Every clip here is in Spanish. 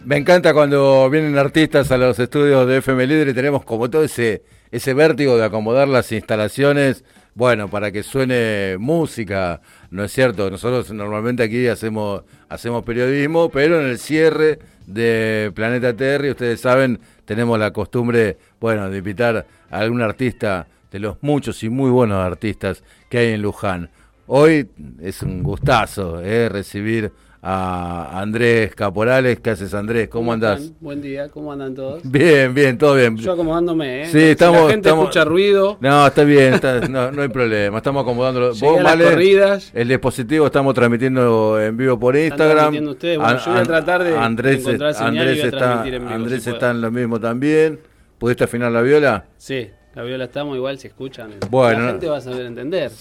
Me encanta cuando vienen artistas a los estudios de FM Líder y tenemos como todo ese vértigo de acomodar las instalaciones, bueno, para que suene música, ¿no es cierto? Nosotros normalmente aquí hacemos periodismo, pero en el cierre de Planeta Terry, ustedes saben, tenemos la costumbre, bueno, de invitar a algún artista de los muchos y muy buenos artistas que hay en Luján. Hoy es un gustazo recibir a Andrés Caporales. ¿Qué haces, Andrés? ¿Cómo andás? Están? Buen día, ¿cómo andan todos? Bien, todo bien. Yo acomodándome, Sí, estamos, si la gente escucha ruido. No, está bien, no hay problema, estamos acomodándolo. Vos, Vale, corridas. El dispositivo estamos transmitiendo en vivo por Instagram. Ustedes. Bueno, yo voy a tratar de encontrar señal y voy a transmitir en vivo. Andrés está en lo mismo también. ¿Pudiste afinar la viola? Sí. La viola estamos igual, si escuchan. Bueno, la gente va a saber entender.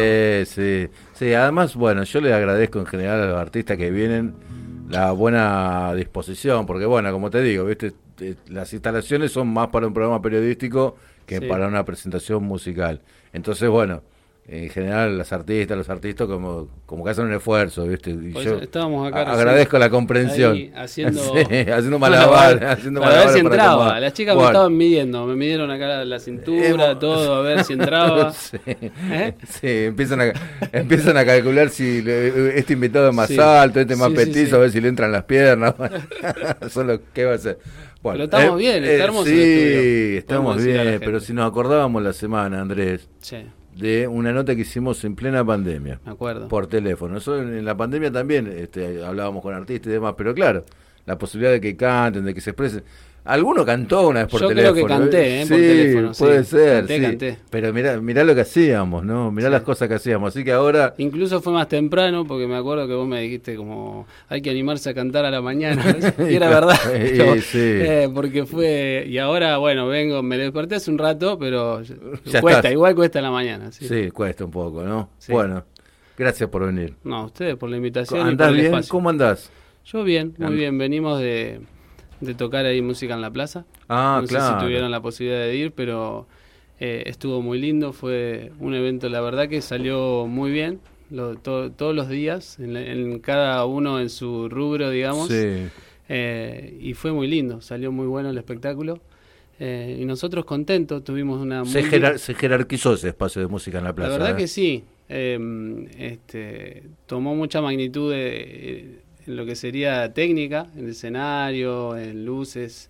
Sí. Además, bueno, yo les agradezco en general a los artistas que vienen la buena disposición, porque bueno, como te digo, viste, las instalaciones son más para un programa periodístico que para una presentación musical. Entonces, bueno, en general los artistas como que hacen un esfuerzo, ¿viste? Y pues yo estábamos acá agradezco la comprensión. Ahí, haciendo malabar, para ver si entraba. Las chicas me estaban midiendo, me midieron acá la cintura, todo, a ver si entraba. Sí, empiezan a calcular si este invitado es más alto, este más petizo, a ver si le entran las piernas. Solo, ¿qué va a hacer? Bueno, pero estamos bien, está hermoso el estudio. Sí, estamos bien, pero si nos acordábamos la semana, Andrés, sí, de una nota que hicimos en plena pandemia. Me acuerdo. Por teléfono. Nosotros en la pandemia también hablábamos con artistas y demás, pero claro, la posibilidad de que canten, de que se expresen. Alguno cantó una vez por teléfono. Yo creo que canté, por teléfono. Puede ser, canté. Pero mirá lo que hacíamos, ¿no? Mirá las cosas que hacíamos. Así que ahora... Incluso fue más temprano, porque me acuerdo que vos me dijiste como, hay que animarse a cantar a la mañana. Y era verdad. Porque fue... Y ahora, bueno, me desperté hace un rato, pero igual cuesta la mañana. Sí, cuesta un poco, ¿no? Sí. Bueno, gracias por venir. No, a ustedes por la invitación. ¿Andás bien? Espacio. ¿Cómo andás? Yo bien, muy bien. Venimos de tocar ahí música en la plaza. No sé si tuvieron la posibilidad de ir, pero estuvo muy lindo. Fue un evento, la verdad que salió muy bien. Todos los días, en cada uno en su rubro, digamos. Sí. Y fue muy lindo, salió muy bueno el espectáculo. Y nosotros contentos, tuvimos una... Se jerarquizó ese espacio de música en la plaza. La verdad que sí. Tomó mucha magnitud en lo que sería técnica, en escenario, en luces,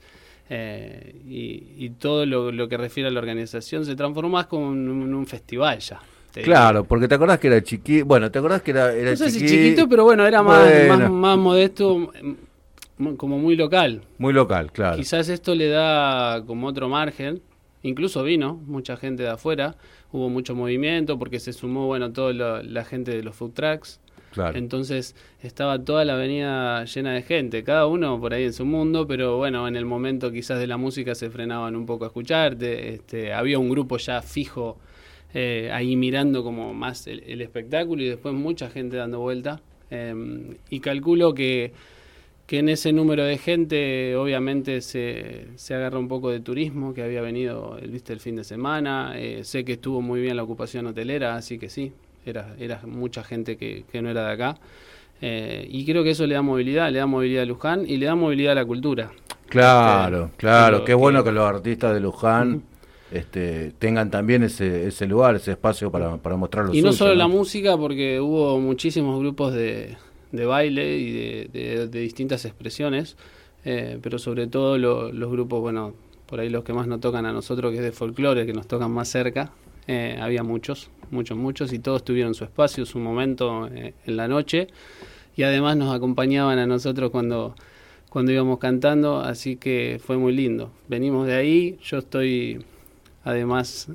y todo lo que refiere a la organización se transformó más como en un festival ya. Claro, porque te acordás que era chiquito, bueno, te acordás que era no sé si chiquito, pero bueno, era más modesto, como muy local. Muy local, claro. Quizás esto le da como otro margen, incluso vino mucha gente de afuera, hubo mucho movimiento porque se sumó, bueno, toda la gente de los food trucks. Claro. Entonces estaba toda la avenida llena de gente, cada uno por ahí en su mundo, pero bueno, en el momento quizás de la música se frenaban un poco a escuchar, había un grupo ya fijo ahí mirando como más el espectáculo y después mucha gente dando vuelta, y calculo que en ese número de gente obviamente se agarra un poco de turismo que había venido el fin de semana, sé que estuvo muy bien la ocupación hotelera, así que sí. Era mucha gente que no era de acá, y creo que eso le da movilidad a Luján y le da movilidad a la cultura. Claro, qué bueno que los artistas de Luján tengan también ese lugar, ese espacio para mostrar lo suyo. Y no solo la música, porque hubo muchísimos grupos de baile y de distintas expresiones, pero sobre todo los grupos, bueno, por ahí los que más nos tocan a nosotros, que es de folclore, que nos tocan más cerca. Había muchos, y todos tuvieron su espacio, su momento en la noche, y además nos acompañaban a nosotros cuando íbamos cantando, así que fue muy lindo. Venimos de ahí, yo estoy además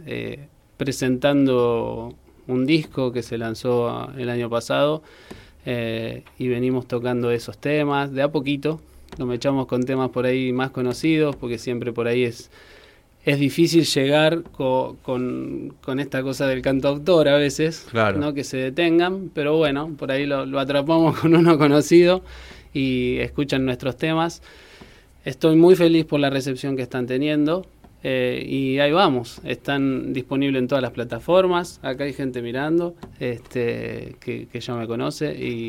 presentando un disco que se lanzó el año pasado, y venimos tocando esos temas de a poquito, nos echamos con temas por ahí más conocidos, porque siempre por ahí es difícil llegar con esta cosa del cantautor a veces, claro, ¿no? Que se detengan, pero bueno, por ahí lo atrapamos con uno conocido y escuchan nuestros temas. Estoy muy feliz por la recepción que están teniendo, y ahí vamos, están disponibles en todas las plataformas, acá hay gente mirando que ya me conoce, y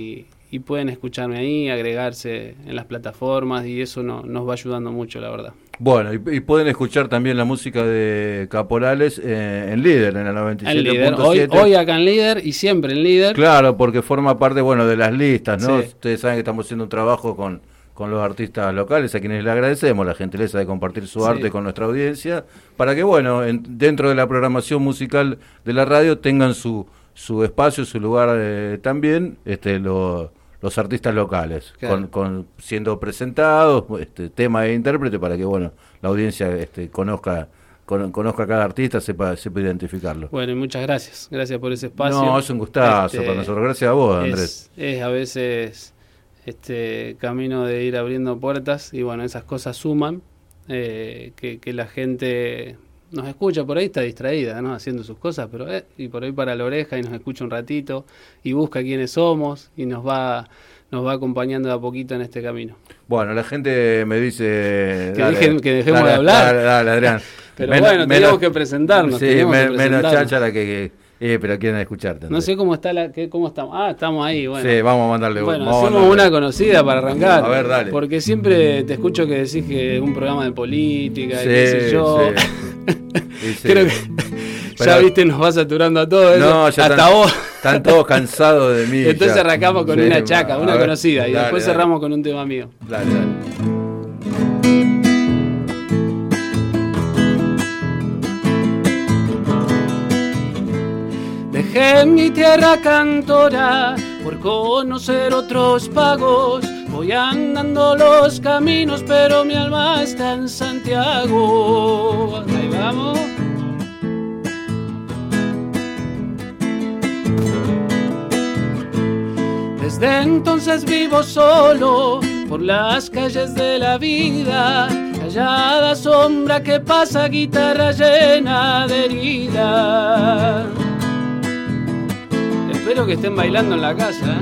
y pueden escucharme ahí, agregarse en las plataformas, y eso nos va ayudando mucho, la verdad. Bueno, y pueden escuchar también la música de Caporales en Líder, en la 97.7. Hoy acá en Líder y siempre en Líder. Claro, porque forma parte, bueno, de las listas, ¿no? Sí. Ustedes saben que estamos haciendo un trabajo con los artistas locales, a quienes le agradecemos la gentileza de compartir su arte con nuestra audiencia, para que, bueno, dentro de la programación musical de la radio tengan su espacio, su lugar también, los artistas locales, claro, con siendo presentados, tema e intérprete, para que, bueno, la audiencia conozca a cada artista, sepa identificarlo. Bueno, y muchas gracias por ese espacio. No, es un gustazo para nosotros. Gracias a vos, Andrés. Es a veces camino de ir abriendo puertas, y bueno, esas cosas suman, que la gente nos escucha, por ahí está distraída, ¿no? Haciendo sus cosas, pero y por ahí para la oreja, y nos escucha un ratito y busca quiénes somos, y nos va acompañando de a poquito en este camino. Bueno, la gente me dice que dejemos de hablar. Dale, Adrián. Pero tenemos que presentarnos. Sí, menos cháchara pero quieren escucharte. No sé cómo está cómo estamos. Estamos ahí, bueno. Sí, vamos a mandarle. Bueno, hacemos una conocida para arrancar. A ver, dale. Porque siempre te escucho que decís que es un programa de política, y qué sé yo. Sí. Creo que ya viste, nos va saturando a todos. No, ya hasta vos. Están todos cansados de mí. Entonces ya. Arrancamos con una chaca, una conocida, y después dale. cerramos con un tema mío. Dale. Dejé mi tierra cantora por conocer otros pagos. Voy andando los caminos, pero mi alma está en Santiago. Ahí vamos. Desde entonces vivo solo por las calles de la vida. Callada sombra que pasa, guitarra llena de heridas. Espero que estén bailando en la casa,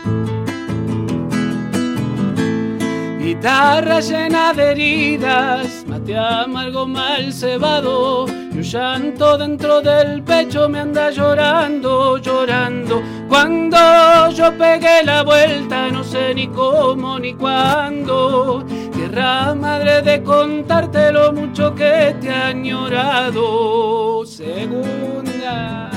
Guitarra llena de heridas, mate amargo mal cebado, y un llanto dentro del pecho me anda llorando, llorando. Cuando yo pegué la vuelta, no sé ni cómo ni cuándo. Tierra madre de contarte lo mucho que te ha añorado. Segunda.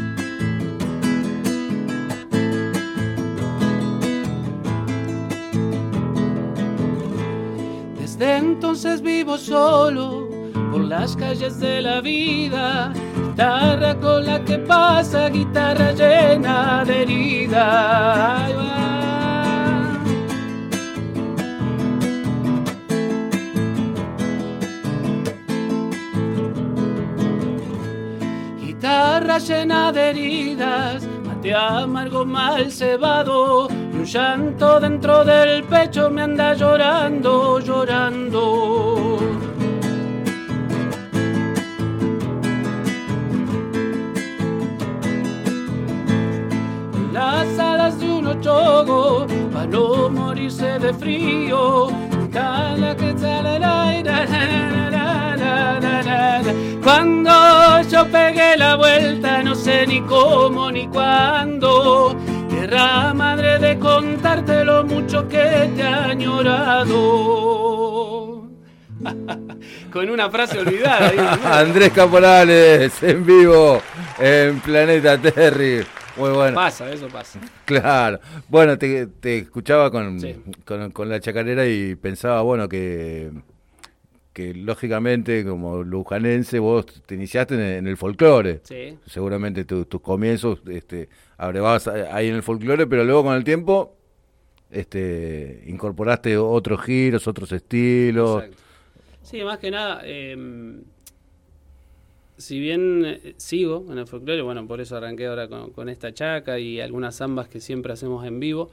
Desde entonces vivo solo por las calles de la vida, guitarra con la que pasa, guitarra llena de herida. Ahí va. Guitarra llena de heridas, mate amargo mal cebado, y un llanto dentro del pecho me anda llorando, llorando. Las alas de un ochogo, para no morirse de frío. Cuando yo pegué la vuelta, no sé ni cómo ni cuándo. Tierra madre de contarte lo mucho que te ha añorado. Con una frase olvidada. Andrés Caporales, en vivo, en Planeta Terry. Muy bueno. Pasa, eso pasa. Claro. Bueno, te escuchaba Sí. con la chacarera y pensaba, bueno, que lógicamente como lujanense vos te iniciaste en el folclore. Sí. Seguramente tus comienzos abrevabas ahí en el folclore, pero luego con el tiempo incorporaste otros giros, otros estilos. Exacto. Sí, más que nada, si bien sigo en el folclore, bueno, por eso arranqué ahora con esta chaca y algunas zambas que siempre hacemos en vivo,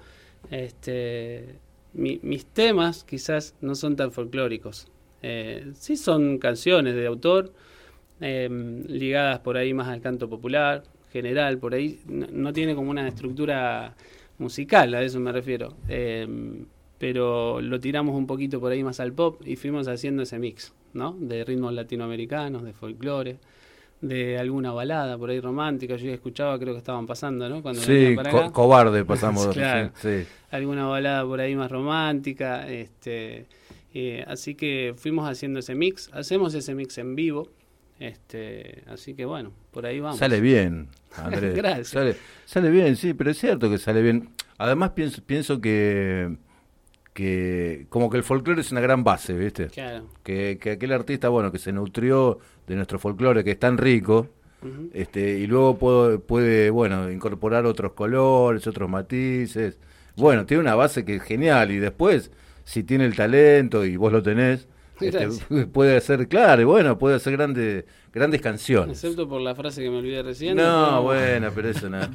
mis temas quizás no son tan folclóricos. Sí son canciones de autor, ligadas por ahí más al canto popular, general, por ahí no tiene como una estructura musical, a eso me refiero. Pero lo tiramos un poquito por ahí más al pop y fuimos haciendo ese mix, ¿no? De ritmos latinoamericanos, de folclore, de alguna balada por ahí romántica. Yo escuchaba, creo que estaban pasando, ¿no? Cuando Sí, venían para acá. Cobarde pasamos. Claro. Sí. Alguna balada por ahí más romántica. Así que fuimos haciendo ese mix. Hacemos ese mix en vivo. Así que bueno, por ahí vamos. Sale bien, Andrés. Gracias. Sale bien, sí, pero es cierto que sale bien. Además pienso que como que el folclore es una gran base, ¿viste? Claro. Que aquel artista, bueno, que se nutrió de nuestro folclore, que es tan rico, Uh-huh. y luego puede, bueno, incorporar otros colores, otros matices. Bueno, tiene una base que es genial, y después, si tiene el talento, y vos lo tenés, puede hacer, claro, y bueno, puede hacer grandes canciones. Excepto por la frase que me olvidé recién. No, bueno, pero eso no.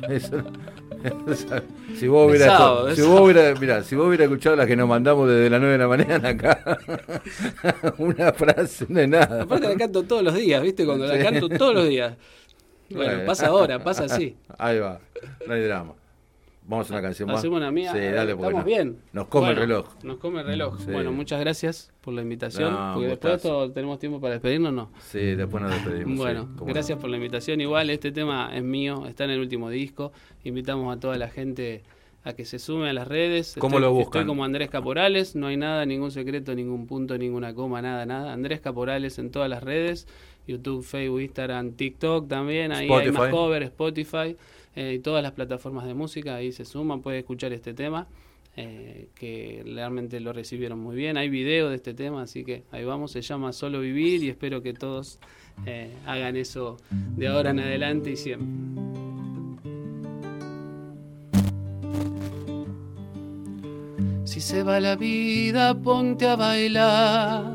Si vos hubieras escuchado las que nos mandamos desde las 9 de la mañana acá, una frase no es nada. Aparte la canto todos los días, ¿viste? Cuando la canto todos los días. Bueno, pasa ahora, pasa así. Ahí va, no hay drama. Vamos a una canción más. Hacemos una mía. Sí, dale, estamos bien. Nos come el reloj. Nos come el reloj. Sí. Bueno, muchas gracias por la invitación. No, porque después de esto tenemos tiempo para despedirnos, ¿no? Sí, después nos despedimos. Bueno, sí, gracias por la invitación. Igual este tema es mío, está en el último disco. Invitamos a toda la gente a que se sume a las redes. ¿Cómo lo buscan? Estoy como Andrés Caporales, no hay nada, ningún secreto, ningún punto, ninguna coma, nada. Andrés Caporales en todas las redes, YouTube, Facebook, Instagram, TikTok también. Ahí Spotify. hay más cover, Spotify. Y todas las plataformas de música, ahí se suman, puede escuchar este tema, que realmente lo recibieron muy bien. Hay video de este tema, así que ahí vamos, se llama Solo Vivir, y espero que todos hagan eso de ahora en adelante y siempre. Si se va la vida, ponte a bailar.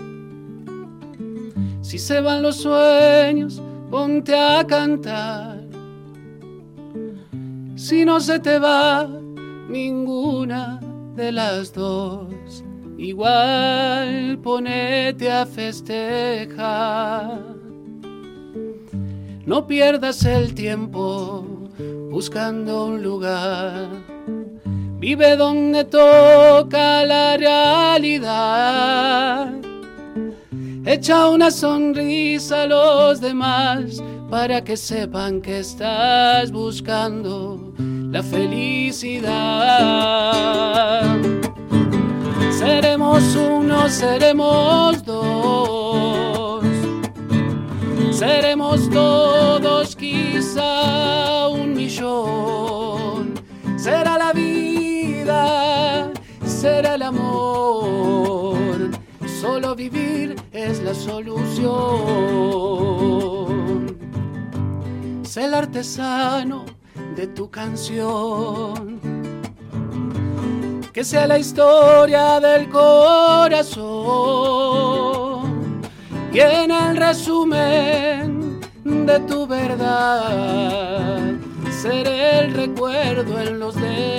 Si se van los sueños, ponte a cantar. Si no se te va ninguna de las dos, igual ponete a festejar. No pierdas el tiempo buscando un lugar. Vive donde toca la realidad. Echa una sonrisa a los demás para que sepan que estás buscando la felicidad. Seremos uno, seremos dos, seremos todos quizá 1.000.000. Será la vida, será el amor, solo vivir es la solución. Sé el artesano de tu canción, que sea la historia del corazón y en el resumen de tu verdad seré el recuerdo en los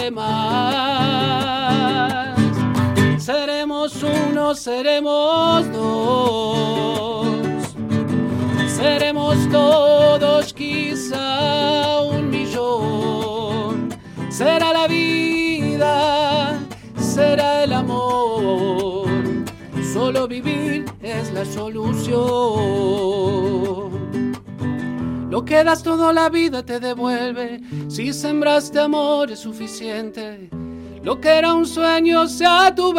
demás. Seremos uno, seremos dos, seremos todos quizá 1.000.000. Será la vida, será el amor, solo vivir es la solución. Lo que das toda la vida te devuelve, si sembraste amor es suficiente. Lo que era un sueño sea tu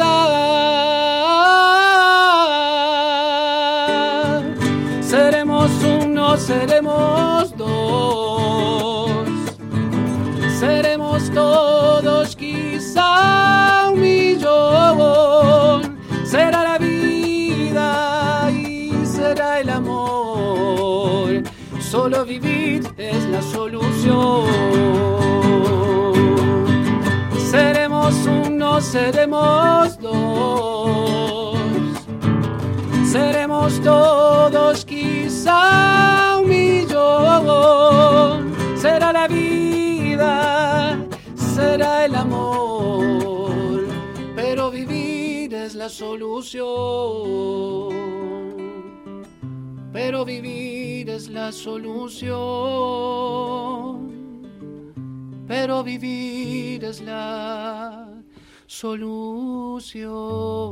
verdad. Seremos uno, seremos dos, seremos todos quizá 1.000.000. Será la vida y será el amor, solo vivir es la solución. Seremos uno, seremos dos, seremos todos quizá 1.000.000. Será la vida, será el amor, pero vivir es la solución. Pero vivir es la solución. Pero vivir es la solución.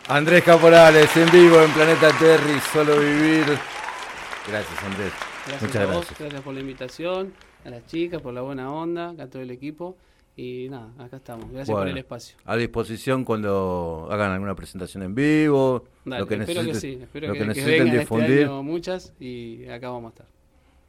Andrés Caporales, en vivo en Planeta Terry, Solo Vivir. Gracias, Andrés. Muchas gracias. Gracias por la invitación, a las chicas, por la buena onda, a todo el equipo. Y nada, acá estamos. Gracias por el espacio. A disposición cuando hagan alguna presentación en vivo. Dale, lo que espero necesiten, que sí. Espero lo que necesiten vengan difundir. este año muchas y acá vamos a estar.